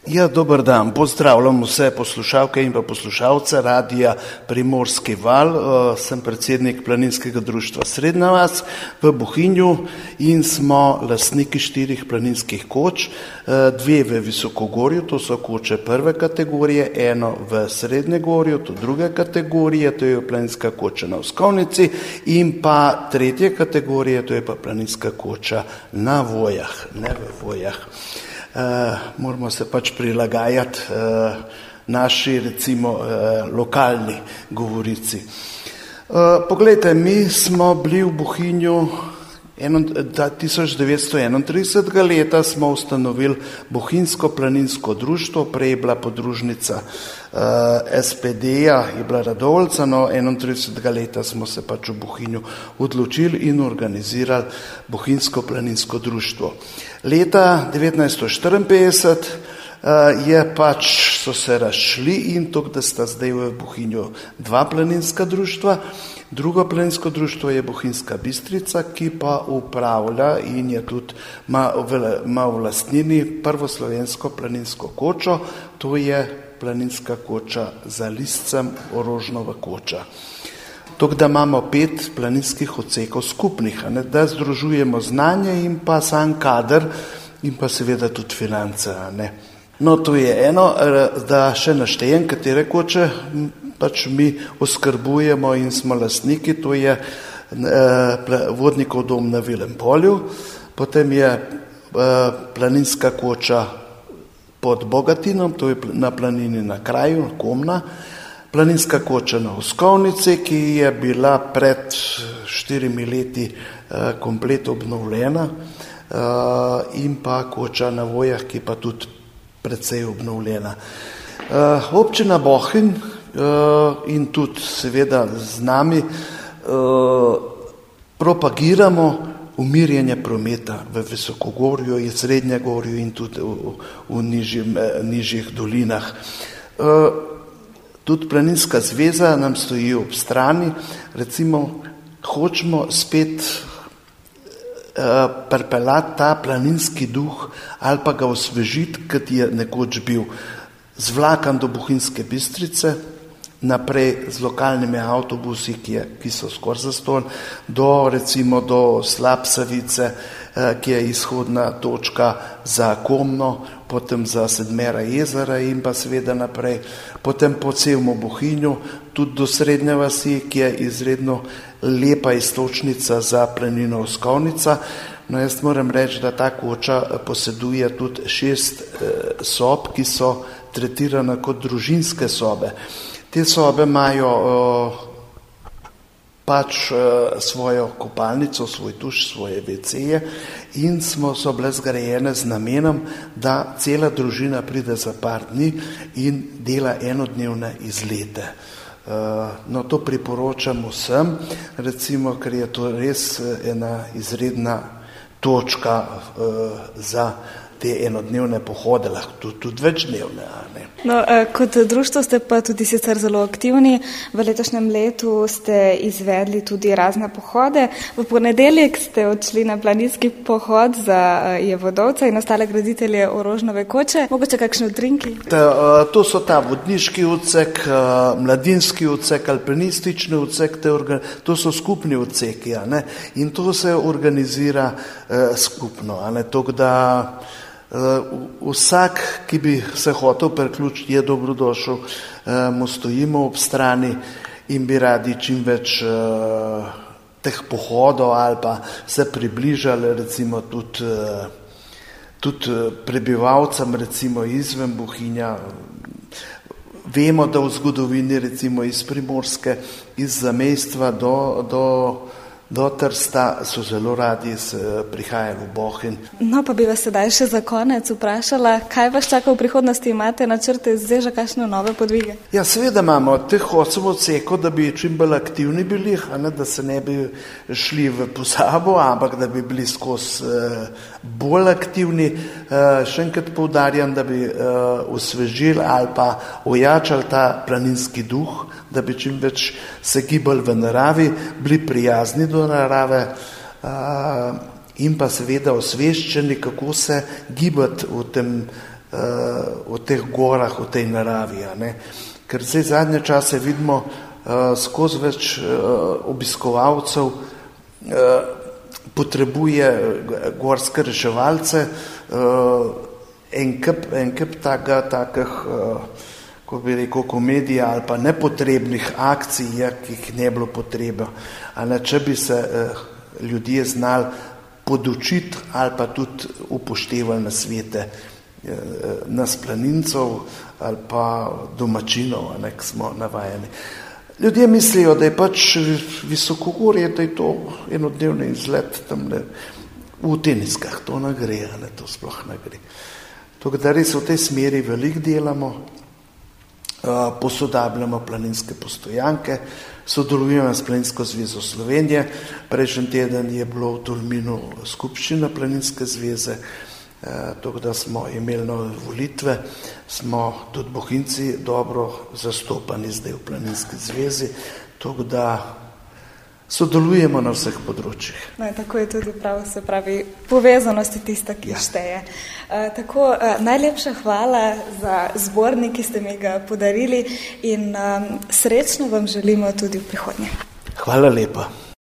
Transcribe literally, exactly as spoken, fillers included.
Ja, dober dan. Pozdravljam vse poslušalke in pa poslušalce Radia Primorski val. Sem predsednik Planinskega društva Srednja vas v Bohinju in smo lastniki štirih planinskih koč, dve v Visokogorju, to so koče prve kategorije, eno v Srednjegorju, to druge kategorije, to je planinska koča na Uskovnici, in pa tretje kategorije, to je pa planinska koča na Vojah, ne v Vojah. Uh, moramo se pač prilagajati uh, naši, recimo, uh, lokalni govorici. Uh, poglejte, mi smo bili v Bohinju tisoč devetsto enaintridesetega leta, smo ustanovili Bohinjsko planinsko društvo, prej je bila podružnica uh, es pe de-ja, je bila Radovljica, no enaintridesetega leta smo se pač v Bohinju odločili in organizirali Bohinjsko planinsko društvo. Leta devetnajststo štiriinpetdeset uh, je pač so se razšli in to, da sta zdaj v Bohinju dva planinska društva. Drugo planinsko društvo je Bohinjska Bistrica, ki pa upravlja in je tudi ima v, ima v lastnini prvo slovensko planinsko kočo, to je planinska koča za Liscem, Orožnova koča. Tako da imamo pet planinskih odsekov skupnih, ne, da združujemo znanje in pa sam kader in pa seveda tudi finance. Ne. No, to je eno, da še naštejem, katere koče pač mi oskrbujemo in smo lastniki, to je eh, vodnikov dom na Vilem polju, potem je eh, planinska koča pod Bogatinom, to je na planini na kraju, Komna, planinska koča na Uskovnici, ki je bila pred štirimi leti eh, komplet obnovljena, eh, in pa koča na Vojah, ki pa tudi precej obnovljena. Uh, občina Bohinj uh, in tudi seveda z nami uh, propagiramo umirjanje prometa v Visokogorju in Srednjegorju in tudi v, v nižjim, nižjih dolinah. Uh, tudi Planinska zveza nam stoji ob strani, recimo hočemo spet pripeljati ta planinski duh ali pa ga osvežiti, kot je nekoč bil, z vlakom do Bohinjske Bistrice, naprej z lokalnimi avtobusi, ki, je, ki so skoraj zastonj, do recimo do Slapsavice, ki je izhodna točka za Komno, potem za Sedmera jezera in pa seveda naprej, potem po celem Bohinju, tudi do Srednje vasi, ki je izredno lepa iztočnica za planino Uskovnica. No, jaz moram reči, da ta koča poseduje tudi šest eh, sob, ki so tretirane kot družinske sobe. Te sobe imajo eh, pač eh, svojo kopalnico, svoj tuš, svoje veceje in smo, so bile zgrajene z namenom, da cela družina pride za par dni in dela enodnevne izlete. No, to priporočam vsem, recimo, ker je to res ena izredna točka uh, za te enodnevne pohode, lahko tudi večdnevne. Ne? No, kot društvo ste pa tudi sicer zelo aktivni. V letošnjem letu ste izvedli tudi razne pohode. V ponedeljek ste odšli na planinski pohod za Jevodovca in ostale graditelje Orožnove koče. Mogoče kakšne utrinki? Ta, to so ta vodniški odsek, mladinski odsek, alpinistični odsek, te organ, to so skupni odseki, ne? In to se organizira eh, skupno. Tako da Uh, vsak, ki bi se hotel priključiti, je dobrodošel, uh, mu stojimo ob strani in bi radi čim več uh, teh pohodov ali pa se približali recimo tudi, uh, tudi prebivalcem recimo izven Bohinja. Vemo, da v zgodovini recimo iz Primorske, iz zamejstva do, do Do Trsta so zelo radi prihajali v Bohinj. No, pa bi vas sedaj še za konec vprašala, kaj vas čaka v prihodnosti, imate načrte zdaj že kakšne nove podvige? Ja, seveda imamo teh osem odsekov, da bi čim bolj aktivni bili, ne, da se ne bi šli v pozabo, ampak da bi bili skozi uh, bolj aktivni. Uh, še enkrat poudarjam, da bi uh, osvežili ali pa ojačali ta planinski duh, da bi čim več se gibali v naravi, bili prijazni do narave uh, in pa seveda osveščeni, kako se gibati v tem o teh gorah, o tej naravi. Ne? Ker zdaj zadnje čase vidimo skozi več obiskovalcev, potrebuje gorske reševalce, en kup, en kup takega, takih, ko bi rekel, komedij ali pa nepotrebnih akcij, ki jih ne bilo potreba. Ali če bi se ljudje znali podučiti ali pa tudi upoštevali na svete nas planincev ali pa domačinov, ne, ki smo navajeni. Ljudje mislijo, da je pač visokogorje, da je to enodnevni izlet tam ne, v teniskah, to ne gre, ne, to sploh ne gre. Tako da res v tej smeri veliko delamo, posodabljamo planinske postojanke, sodelujemo s Planinsko zvezo Slovenije. Prejšnji teden je bilo v Tolminu skupščina Planinske zveze, tako da smo imeli nove volitve, smo tudi Bohinjci dobro zastopani zdaj v Planinski zvezi, tako da sodelujemo na vseh področjih. No, tako je tudi prav, se pravi, povezanost je tista, ki ja. šteje. E, tako, e, najlepša hvala za zbornik, ki ste mi ga podarili in um, srečno vam želimo tudi v prihodnje. Hvala lepa.